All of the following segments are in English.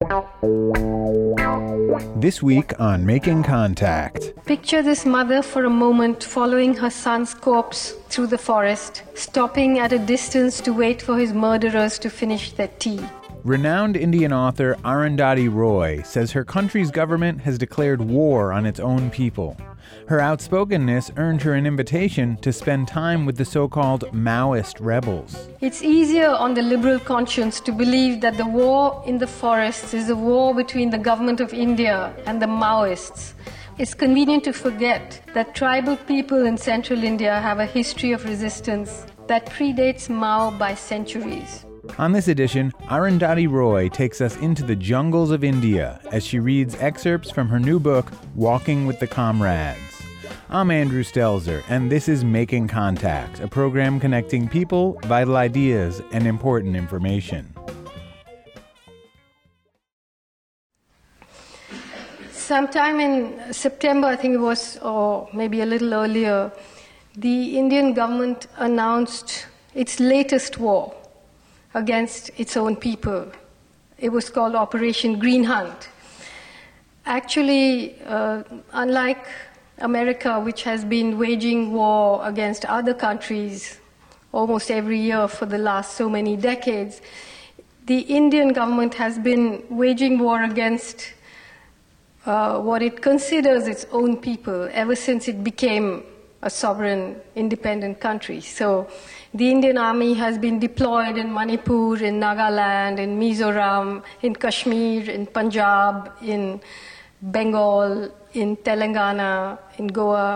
This week on Making Contact. Picture this mother for a moment following her son's corpse through the forest, stopping at a distance to wait for his murderers to finish their tea. Renowned Indian author Arundhati Roy says her country's government has declared war on its own people. Her outspokenness earned her an invitation to spend time with the so-called Maoist rebels. It's easier on the liberal conscience to believe that the war in the forests is a war between the government of India and the Maoists. It's convenient to forget that tribal people in central India have a history of resistance that predates Mao by centuries. On this edition, Arundhati Roy takes us into the jungles of India as she reads excerpts from her new book, Walking with the Comrades. I'm Andrew Stelzer, and this is Making Contact, a program connecting people, vital ideas, and important information. Sometime in September, I think it was, or maybe a little earlier, the Indian government announced its latest war against its own people. It was called Operation Green Hunt. Actually, unlike America, which has been waging war against other countries almost every year for the last so many decades, the Indian government has been waging war against what it considers its own people ever since it became a sovereign, independent country. So the Indian Army has been deployed in Manipur, in Nagaland, in Mizoram, in Kashmir, in Punjab, in Bengal, in Telangana, in Goa.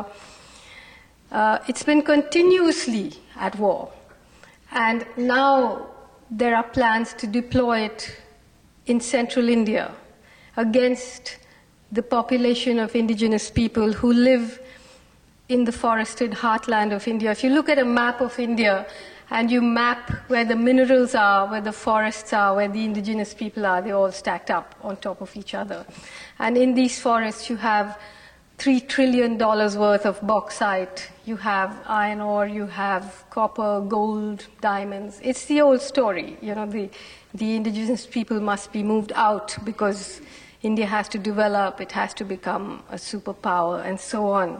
It's been continuously at war. And now there are plans to deploy it in central India against the population of indigenous people who live in the forested heartland of India. If you look at a map of India and you map where the minerals are, where the forests are, where the indigenous people are, they're all stacked up on top of each other. And in these forests you have $3 trillion worth of bauxite, you have iron ore, you have copper, gold, diamonds. It's the old story. You know, the indigenous people must be moved out because India has to develop, it has to become a superpower, and so on.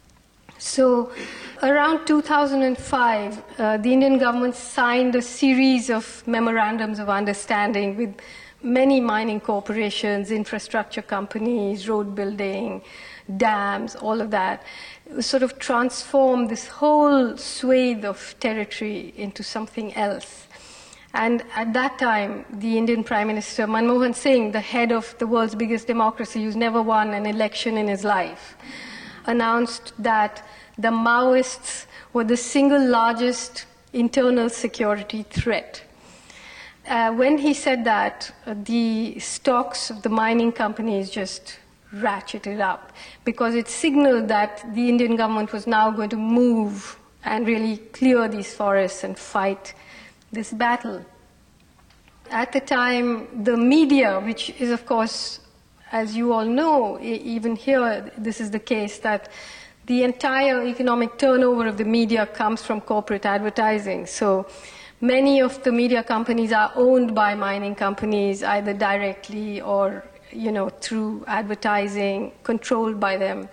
So around 2005, the Indian government signed a series of memorandums of understanding with many mining corporations, infrastructure companies, road building, dams, all of that. Sort of transformed this whole swathe of territory into something else. And at that time, the Indian Prime Minister, Manmohan Singh, the head of the world's biggest democracy, who's never won an election in his life, announced that the Maoists were the single largest internal security threat. When he said that, the stocks of the mining companies just ratcheted up because it signaled that the Indian government was now going to move and really clear these forests and fight this battle. At the time, the media, which is, of course, as you all know, even here, this is the case, that the entire economic turnover of the media comes from corporate advertising. So many of the media companies are owned by mining companies, either directly or, through advertising, controlled by them.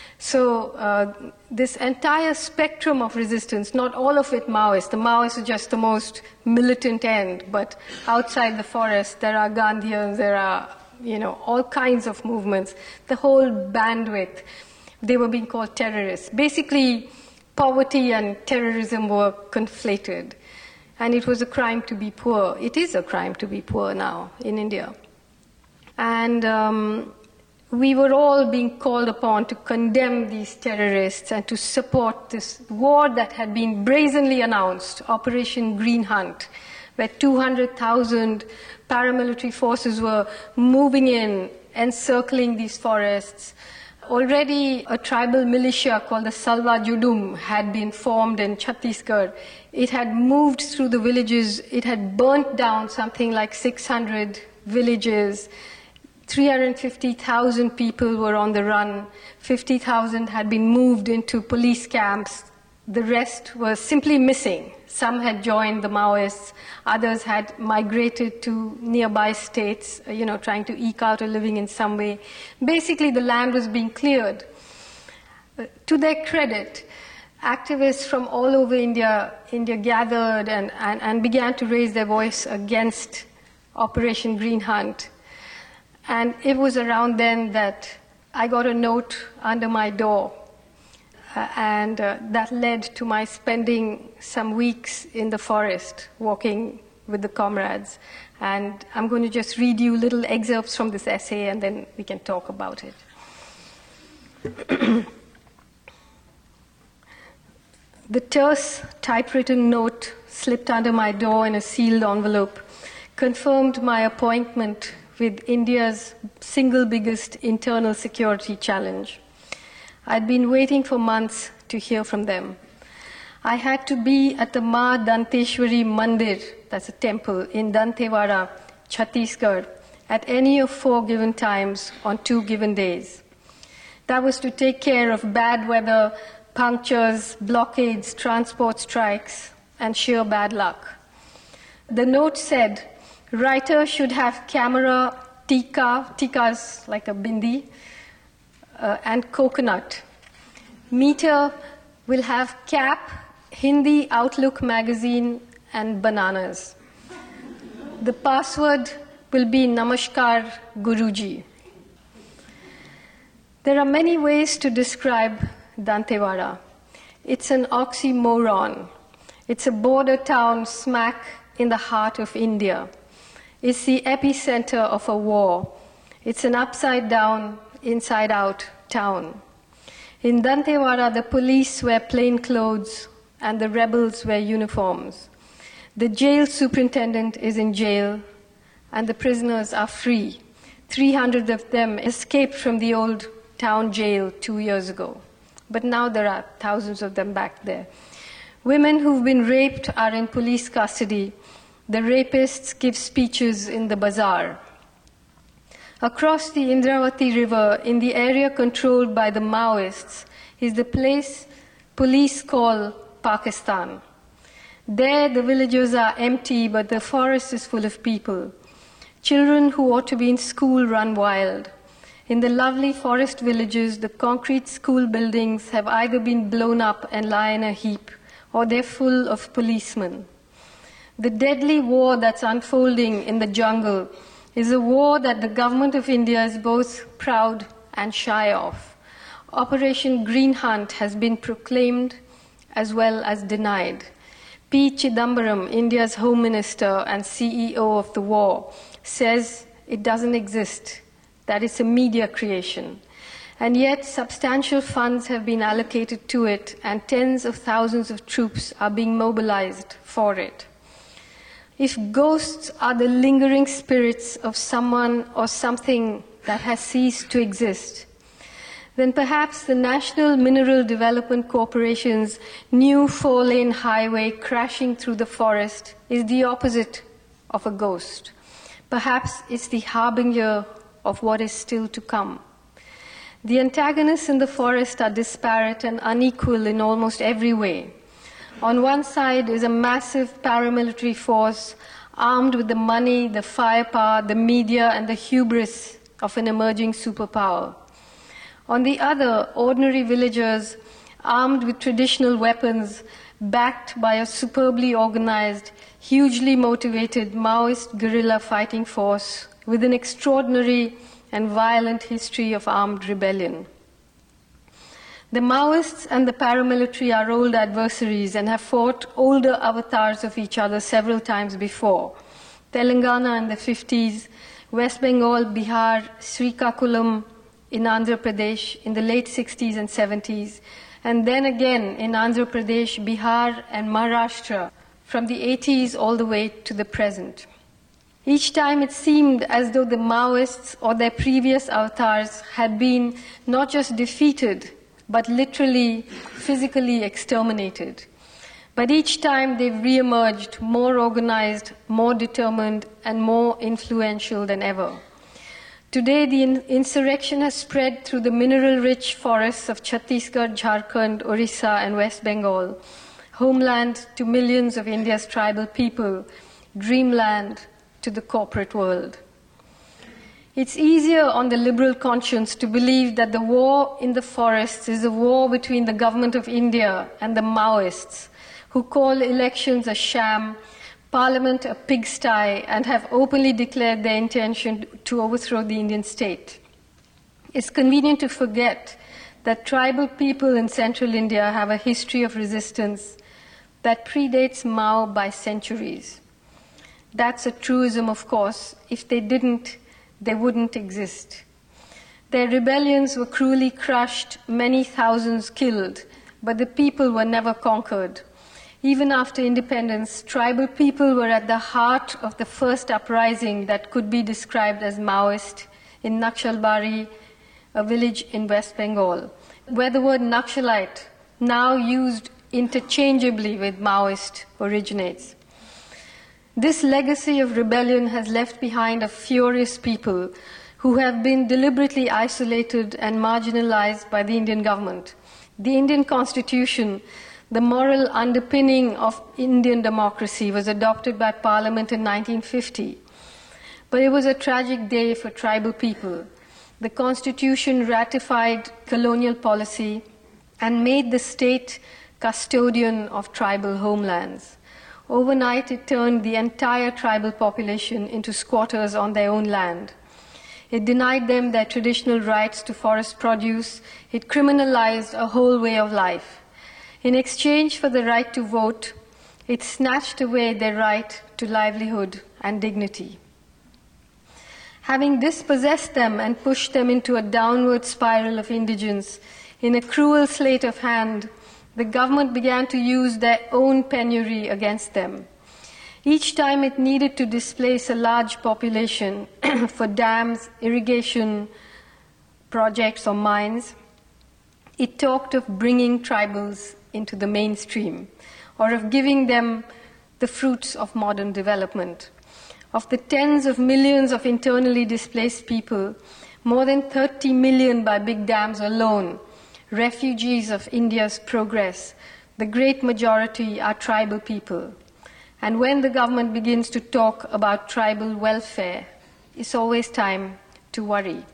So this entire spectrum of resistance, not all of it Maoist. The Maoists are just the most militant end, but outside the forest, there are Gandhians, there are all kinds of movements, the whole bandwidth. They were being called terrorists. Basically, poverty and terrorism were conflated. And it was a crime to be poor. It is a crime to be poor now in India. And we were all being called upon to condemn these terrorists and to support this war that had been brazenly announced, Operation Green Hunt, where 200,000 paramilitary forces were moving in, encircling these forests. Already a tribal militia called the Salwa Judum had been formed in Chhattisgarh. It had moved through the villages. It had burnt down something like 600 villages. 350,000 people were on the run. 50,000 had been moved into police camps. The rest were simply missing. Some had joined the Maoists, others had migrated to nearby states, trying to eke out a living in some way. Basically, the land was being cleared. To their credit, activists from all over India gathered and began to raise their voice against Operation Green Hunt. And it was around then that I got a note under my door. And that led to my spending some weeks in the forest walking with the comrades. And I'm going to just read you little excerpts from this essay and then we can talk about it. The terse typewritten note slipped under my door in a sealed envelope confirmed my appointment with India's single biggest internal security challenge. I'd been waiting for months to hear from them. I had to be at the Ma Danteshwari Mandir, that's a temple, in Dantewada, Chhattisgarh, at any of 4 given times on 2 given days. That was to take care of bad weather, punctures, blockades, transport strikes, and sheer bad luck. The note said, writer should have camera, tikas like a bindi, and coconut. Meter will have cap, Hindi Outlook magazine, and bananas. The password will be Namaskar Guruji. There are many ways to describe Dantewada. It's an oxymoron. It's a border town smack in the heart of India. It's the epicenter of a war. It's an upside-down, inside-out town. In Dantewada, the police wear plain clothes and the rebels wear uniforms. The jail superintendent is in jail and the prisoners are free. 300 of them escaped from the old town jail 2 years ago. But now there are thousands of them back there. Women who've been raped are in police custody. The rapists give speeches in the bazaar. Across the Indravati River, in the area controlled by the Maoists, is the place police call Pakistan. There, the villages are empty, but the forest is full of people. Children who ought to be in school run wild. In the lovely forest villages, the concrete school buildings have either been blown up and lie in a heap, or they're full of policemen. The deadly war that's unfolding in the jungle is a war that the government of India is both proud and shy of. Operation Green Hunt has been proclaimed as well as denied. P. Chidambaram, India's Home Minister and CEO of the war, says it doesn't exist, that it's a media creation. And yet substantial funds have been allocated to it and tens of thousands of troops are being mobilized for it. If ghosts are the lingering spirits of someone or something that has ceased to exist, then perhaps the National Mineral Development Corporation's new 4-lane highway crashing through the forest is the opposite of a ghost. Perhaps it's the harbinger of what is still to come. The antagonists in the forest are disparate and unequal in almost every way. On one side is a massive paramilitary force armed with the money, the firepower, the media, and the hubris of an emerging superpower. On the other, ordinary villagers armed with traditional weapons, backed by a superbly organized, hugely motivated Maoist guerrilla fighting force with an extraordinary and violent history of armed rebellion. The Maoists and the paramilitary are old adversaries and have fought older avatars of each other several times before. Telangana in the 50s, West Bengal, Bihar, Srikakulam in Andhra Pradesh in the late 60s and 70s, and then again in Andhra Pradesh, Bihar, and Maharashtra from the 80s all the way to the present. Each time it seemed as though the Maoists or their previous avatars had been not just defeated, but literally, physically exterminated. But each time they've re-emerged more organized, more determined, and more influential than ever. Today, the insurrection has spread through the mineral-rich forests of Chhattisgarh, Jharkhand, Orissa, and West Bengal, homeland to millions of India's tribal people, dreamland to the corporate world. It's easier on the liberal conscience to believe that the war in the forests is a war between the government of India and the Maoists, who call elections a sham, Parliament a pigsty, and have openly declared their intention to overthrow the Indian state. It's convenient to forget that tribal people in central India have a history of resistance that predates Mao by centuries. That's a truism, of course. If they didn't, they wouldn't exist. Their rebellions were cruelly crushed, many thousands killed, but the people were never conquered. Even after independence, tribal people were at the heart of the first uprising that could be described as Maoist in Naxalbari, a village in West Bengal, where the word Naxalite, now used interchangeably with Maoist, originates. This legacy of rebellion has left behind a furious people who have been deliberately isolated and marginalized by the Indian government. The Indian Constitution, the moral underpinning of Indian democracy, was adopted by Parliament in 1950. But it was a tragic day for tribal people. The Constitution ratified colonial policy and made the state custodian of tribal homelands. Overnight, it turned the entire tribal population into squatters on their own land. It denied them their traditional rights to forest produce. It criminalized a whole way of life. In exchange for the right to vote, it snatched away their right to livelihood and dignity. Having dispossessed them and pushed them into a downward spiral of indigence, in a cruel sleight of hand, the government began to use their own penury against them. Each time it needed to displace a large population for dams, irrigation projects, or mines, it talked of bringing tribals into the mainstream, or of giving them the fruits of modern development. Of the tens of millions of internally displaced people, more than 30 million by big dams alone, refugees of India's progress, the great majority are tribal people. And when the government begins to talk about tribal welfare, it's always time to worry.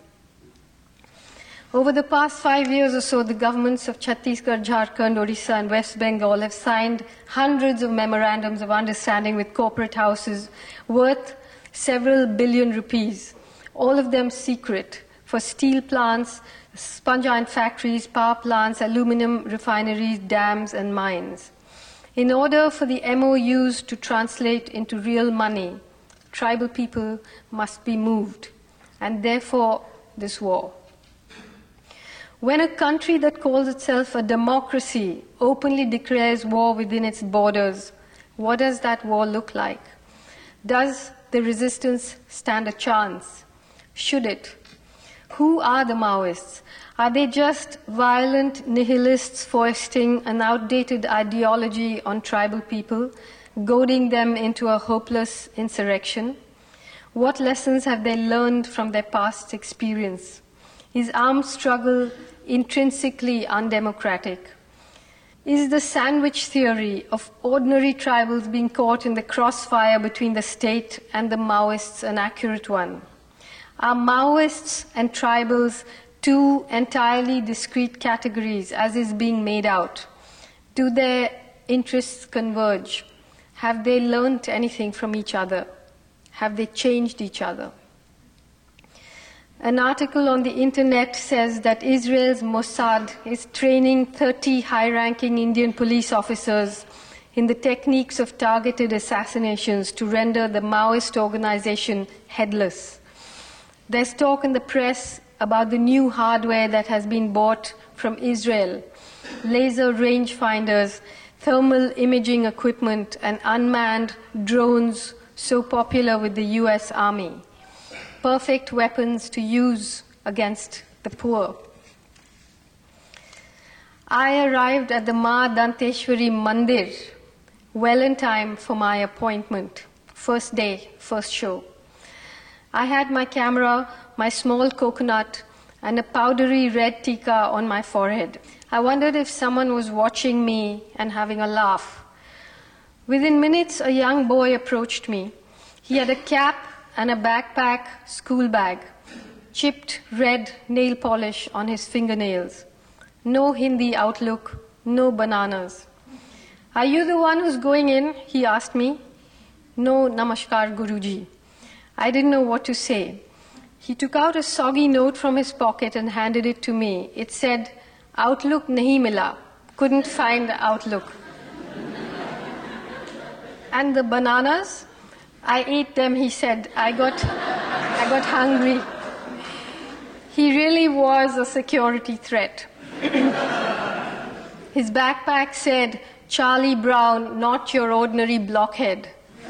Over the past 5 years or so, the governments of Chhattisgarh, Jharkhand, Orissa, and West Bengal have signed hundreds of memorandums of understanding with corporate houses worth several billion rupees, all of them secret, for steel plants, sponge iron factories, power plants, aluminum refineries, dams, and mines. In order for the MOUs to translate into real money, tribal people must be moved, and therefore this war. When a country that calls itself a democracy openly declares war within its borders, what does that war look like? Does the resistance stand a chance? Should it? Who are the Maoists? Are they just violent nihilists foisting an outdated ideology on tribal people, goading them into a hopeless insurrection? What lessons have they learned from their past experience? Is armed struggle intrinsically undemocratic? Is the sandwich theory of ordinary tribals being caught in the crossfire between the state and the Maoists an accurate one? Are Maoists and tribals two entirely discrete categories, as is being made out? Do their interests converge? Have they learnt anything from each other? Have they changed each other? An article on the internet says that Israel's Mossad is training 30 high-ranking Indian police officers in the techniques of targeted assassinations to render the Maoist organization headless. There's talk in the press about the new hardware that has been bought from Israel: laser rangefinders, thermal imaging equipment, and unmanned drones so popular with the US Army. Perfect weapons to use against the poor. I arrived at the Ma Danteshwari Mandir well in time for my appointment. First day, first show. I had my camera, my small coconut, and a powdery red tikka on my forehead. I wondered if someone was watching me and having a laugh. Within minutes, a young boy approached me. He had a cap and a backpack, school bag, chipped red nail polish on his fingernails. No Hindi outlook, no bananas. "Are you the one who's going in?" he asked me. "No, namaskar, Guruji." I didn't know what to say. He took out a soggy note from his pocket and handed it to me. It said, "Outlook nahi mila." Couldn't find Outlook. "And the bananas?" "I ate them," he said. I got hungry. He really was a security threat. His backpack said, "Charlie Brown, not your ordinary blockhead."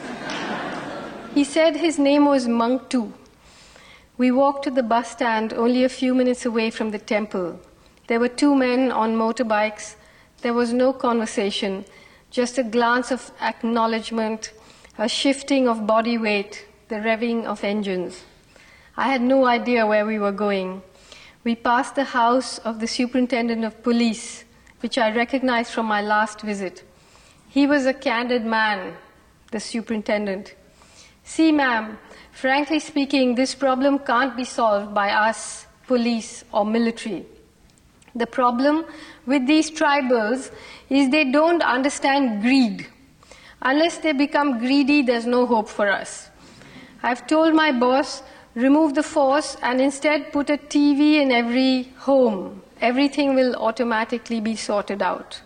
He said his name was Mangtu. We walked to the bus stand only a few minutes away from the temple. There were two men on motorbikes. There was no conversation, just a glance of acknowledgement, a shifting of body weight, the revving of engines. I had no idea where we were going. We passed the house of the superintendent of police, which I recognized from my last visit. He was a candid man, the superintendent. "See, ma'am, frankly speaking, this problem can't be solved by us, police, or military. The problem with these tribals is they don't understand greed. Unless they become greedy, there's no hope for us. I've told my boss, remove the force and instead put a TV in every home. Everything will automatically be sorted out."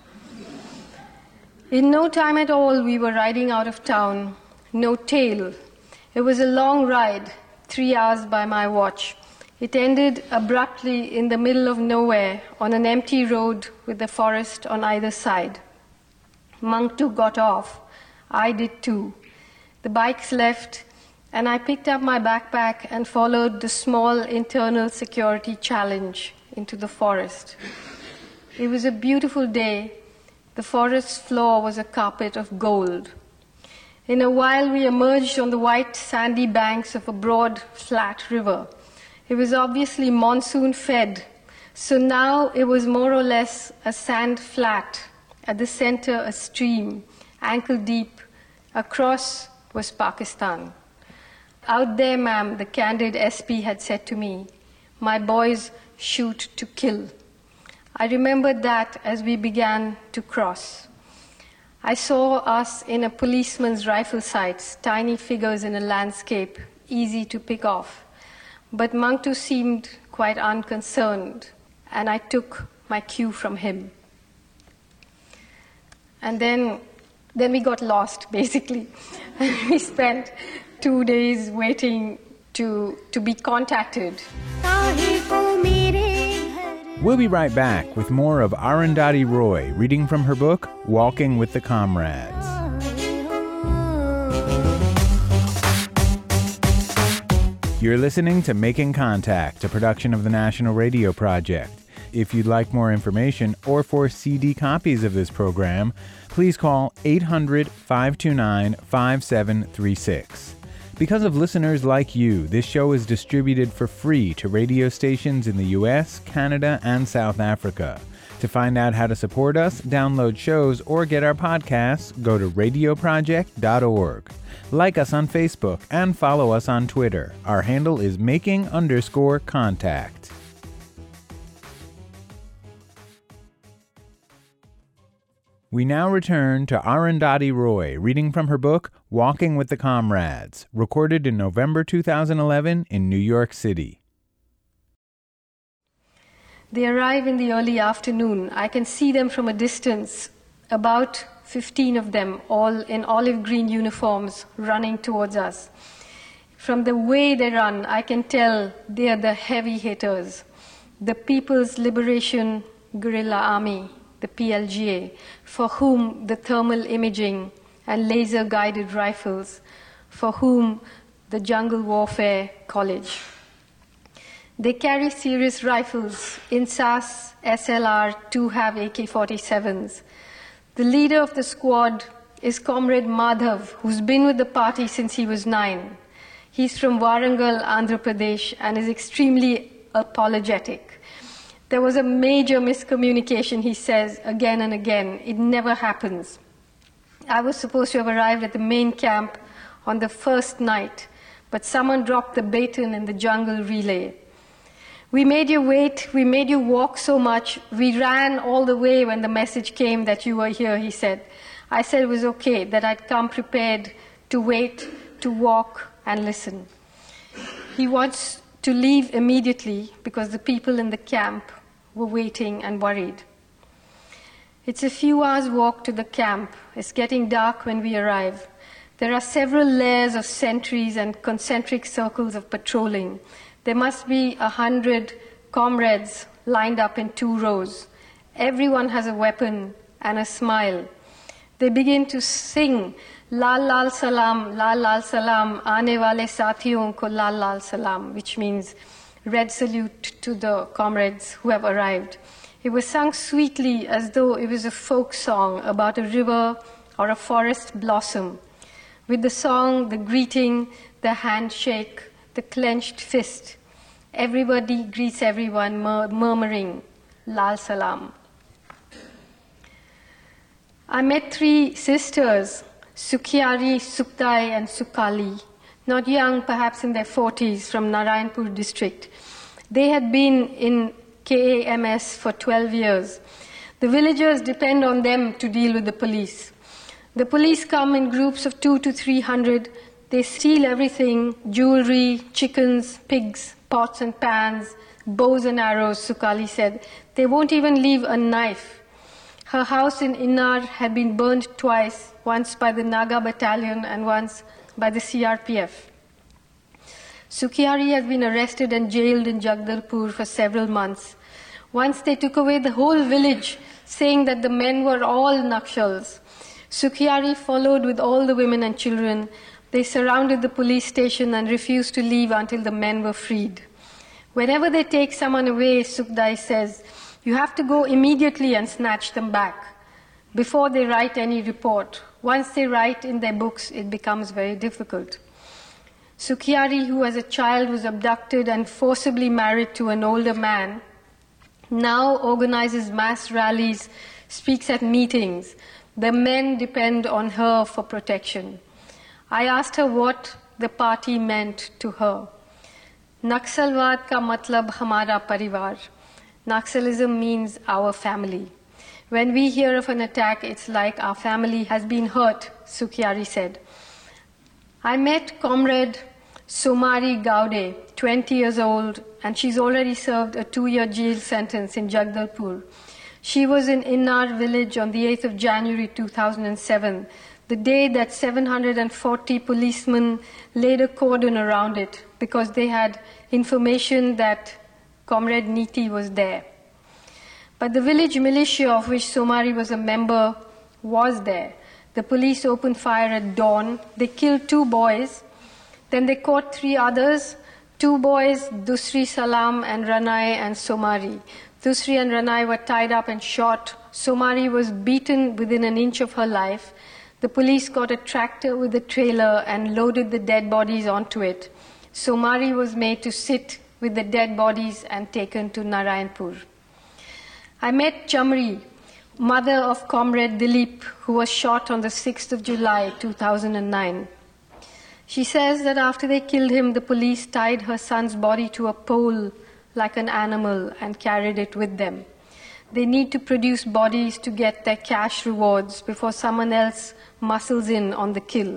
In no time at all, we were riding out of town. No tail. It was a long ride, 3 hours by my watch. It ended abruptly in the middle of nowhere on an empty road with the forest on either side. Mangtu got off. I did too. The bikes left, and I picked up my backpack and followed the small internal security challenge into the forest. It was a beautiful day. The forest floor was a carpet of gold. In a while, we emerged on the white, sandy banks of a broad, flat river. It was obviously monsoon-fed, so now it was more or less a sand flat. At the center, a stream, ankle-deep. Across was Pakistan. "Out there, ma'am," the candid SP had said to me, "my boys shoot to kill." I remembered that as we began to cross. I saw us in a policeman's rifle sights, tiny figures in a landscape, easy to pick off. But Mangtu seemed quite unconcerned, and I took my cue from him. And then we got lost, basically. We spent 2 days waiting to be contacted. We'll be right back with more of Arundhati Roy reading from her book, Walking with the Comrades. You're listening to Making Contact, a production of the National Radio Project. If you'd like more information or for CD copies of this program, please call 800-529-5736. Because of listeners like you, this show is distributed for free to radio stations in the US, Canada, and South Africa. To find out how to support us, download shows, or get our podcasts, go to radioproject.org. Like us on Facebook and follow us on Twitter. Our handle is making_contact. We now return to Arundhati Roy reading from her book, Walking with the Comrades, recorded in November 2011 in New York City. They arrive in the early afternoon. I can see them from a distance, about 15 of them, all in olive green uniforms, running towards us. From the way they run, I can tell they are the heavy hitters, the People's Liberation Guerrilla Army, the PLGA, for whom the thermal imaging and laser-guided rifles, for whom the Jungle Warfare College. They carry serious rifles. In SAS, SLR, 2 have AK-47s. The leader of the squad is Comrade Madhav, who's been with the party since he was 9. He's from Warangal, Andhra Pradesh, and is extremely apologetic. There was a major miscommunication, he says, again and again. It never happens. I was supposed to have arrived at the main camp on the first night, but someone dropped the baton in the jungle relay. We made you wait, we made you walk so much, we ran all the way when the message came that you were here, he said. I said it was okay, that I'd come prepared to wait, to walk, and listen. He wants to leave immediately because the people in the camp were waiting and worried. It's a few hours' walk to the camp. It's getting dark when we arrive. There are several layers of sentries and concentric circles of patrolling. There must be 100 comrades lined up in 2 rows. Everyone has a weapon and a smile. They begin to sing, Lal Lal Salam, Aane Wale Sathiyon Ko Lal Lal Salam, which means red salute to the comrades who have arrived. It was sung sweetly as though it was a folk song about a river or a forest blossom. With the song, the greeting, the handshake, the clenched fist, everybody greets everyone, murmuring, Lal Salam. I met 3 sisters, Sukhyari, Sukhdai, and Sukali, not young, perhaps in their 40s, from Narayanpur district. They had been in KAMS for 12 years. The villagers depend on them to deal with the police. The police come in groups of 200 to 300. They steal everything, jewelry, chickens, pigs, pots and pans, bows and arrows, Sukali said. They won't even leave a knife. Her house in Innar had been burned twice, once by the Naga battalion and once by the CRPF. Sukhyari has been arrested and jailed in Jagdalpur for several months. Once they took away the whole village, saying that the men were all Nakshals. Sukhyari followed with all the women and children. They surrounded the police station and refused to leave until the men were freed. Whenever they take someone away, Sukhdai says, you have to go immediately and snatch them back before they write any report. Once they write in their books, it becomes very difficult. Sukhyari, who as a child was abducted and forcibly married to an older man, now organizes mass rallies, speaks at meetings. The men depend on her for protection. I asked her what the party meant to her. Naxalwad ka matlab hamara parivar. Naxalism means our family. When we hear of an attack, it's like our family has been hurt, Sukhyari said. I met Comrade Somari Gaude, 20 years old, and she's already served a 2-year jail sentence in Jagdalpur. She was in Innar village on the 8th of January 2007, the day that 740 policemen laid a cordon around it because they had information that Comrade Niti was there. But the village militia of which Somari was a member was there. The police opened fire at dawn. They killed 2 boys. Then they caught 3 others, 2 boys, Dusri Salam and Ranai and Somari. Dusri and Ranai were tied up and shot. Somari was beaten within an inch of her life. The police got a tractor with a trailer and loaded the dead bodies onto it. Somari was made to sit with the dead bodies and taken to Narayanpur. I met Chamri, mother of Comrade Dilip, who was shot on the 6th of July 2009. She says that after they killed him, the police tied her son's body to a pole like an animal and carried it with them. They need to produce bodies to get their cash rewards before someone else muscles in on the kill.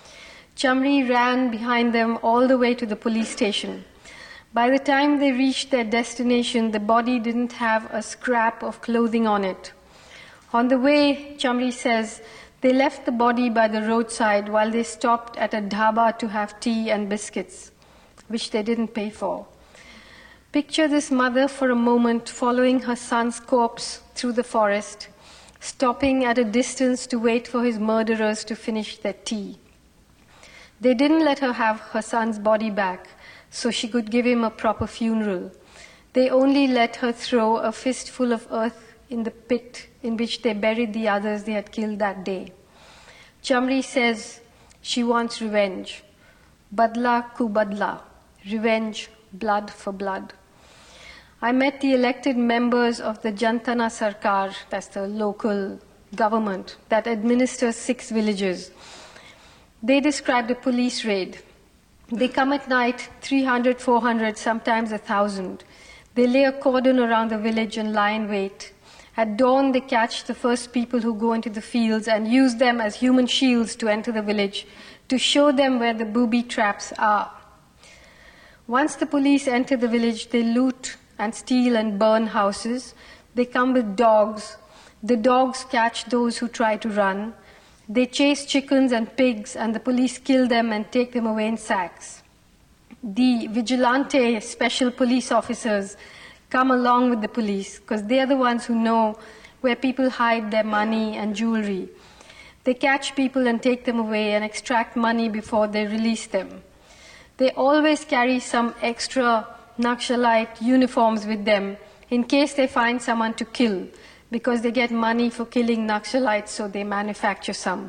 Chamri ran behind them all the way to the police station. By the time they reached their destination, the body didn't have a scrap of clothing on it. On the way, Chamri says, they left the body by the roadside while they stopped at a dhaba to have tea and biscuits, which they didn't pay for. Picture this mother for a moment following her son's corpse through the forest, stopping at a distance to wait for his murderers to finish their tea. They didn't let her have her son's body back so she could give him a proper funeral. They only let her throw a fistful of earth in the pit in which they buried the others they had killed that day. Chamri says she wants revenge. Badla ku badla, revenge, blood for blood. I met the elected members of the Jantana Sarkar, that's the local government that administers 6 villages. They described a police raid. They come at night, 300, 400, sometimes 1,000. They lay a cordon around the village and lie in wait. At dawn, they catch the first people who go into the fields and use them as human shields to enter the village, to show them where the booby traps are. Once the police enter the village, they loot and steal and burn houses. They come with dogs. The dogs catch those who try to run. They chase chickens and pigs, and the police kill them and take them away in sacks. The vigilante special police officers come along with the police because they are the ones who know where people hide their money and jewelry. They catch people and take them away and extract money before they release them. They always carry some extra Naxalite uniforms with them in case they find someone to kill, because they get money for killing Naxalites, so they manufacture some.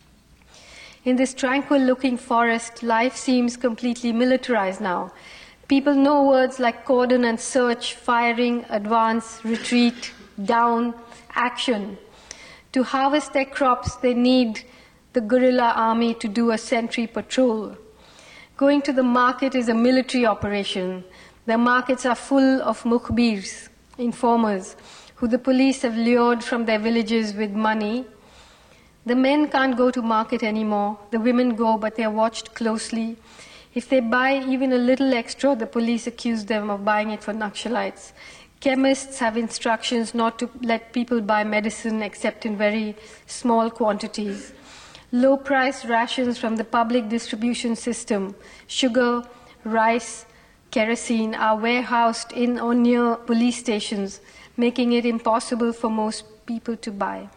In this tranquil-looking forest, life seems completely militarized now. People know words like cordon and search, firing, advance, retreat, down, action. To harvest their crops, they need the guerrilla army to do a sentry patrol. Going to the market is a military operation. The markets are full of mukhbirs, informers, who the police have lured from their villages with money. The men can't go to market anymore. The women go, but they are watched closely. If they buy even a little extra, the police accuse them of buying it for Naxalites. Chemists have instructions not to let people buy medicine except in very small quantities. Low-priced rations from the public distribution system, sugar, rice, kerosene, are warehoused in or near police stations, making it impossible for most people to buy.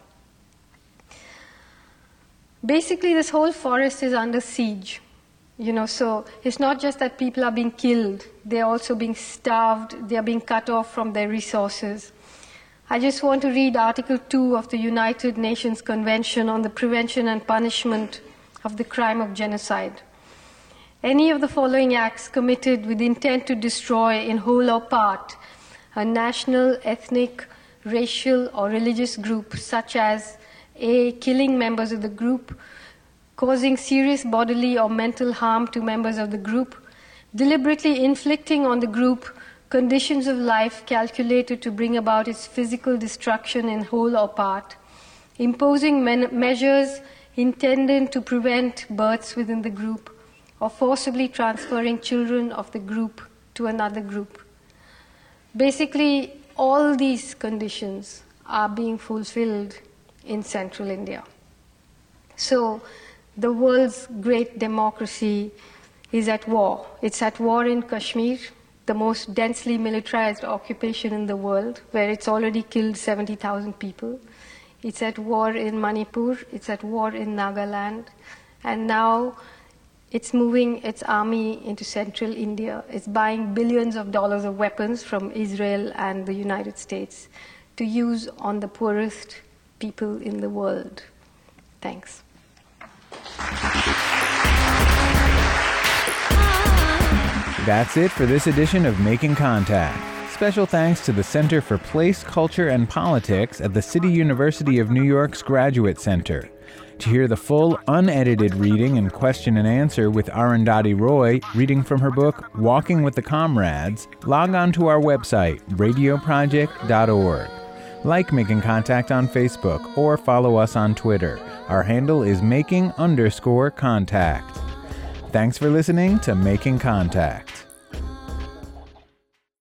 Basically, this whole forest is under siege. So it's not just that people are being killed, they're also being starved, they're being cut off from their resources. I just want to read Article 2 of the United Nations Convention on the Prevention and Punishment of the Crime of Genocide. Any of the following acts committed with intent to destroy in whole or part a national, ethnic, racial, or religious group, such as A, killing members of the group, causing serious bodily or mental harm to members of the group, deliberately inflicting on the group conditions of life calculated to bring about its physical destruction in whole or part, imposing measures intended to prevent births within the group, or forcibly transferring children of the group to another group. Basically, all these conditions are being fulfilled in central India. So the world's great democracy is at war. It's at war in Kashmir, the most densely militarized occupation in the world, where it's already killed 70,000 people. It's at war in Manipur, it's at war in Nagaland, and now it's moving its army into central India. It's buying billions of dollars of weapons from Israel and the United States to use on the poorest people in the world. Thanks. That's it for this edition of Making Contact. Special thanks to the Center for Place, Culture, and Politics at the City University of New York's Graduate Center. To hear the full, unedited reading and question and answer with Arundhati Roy, reading from her book, Walking with the Comrades, log on to our website, radioproject.org. Like Making Contact on Facebook or follow us on Twitter. Our handle is making_contact. Thanks for listening to Making Contact.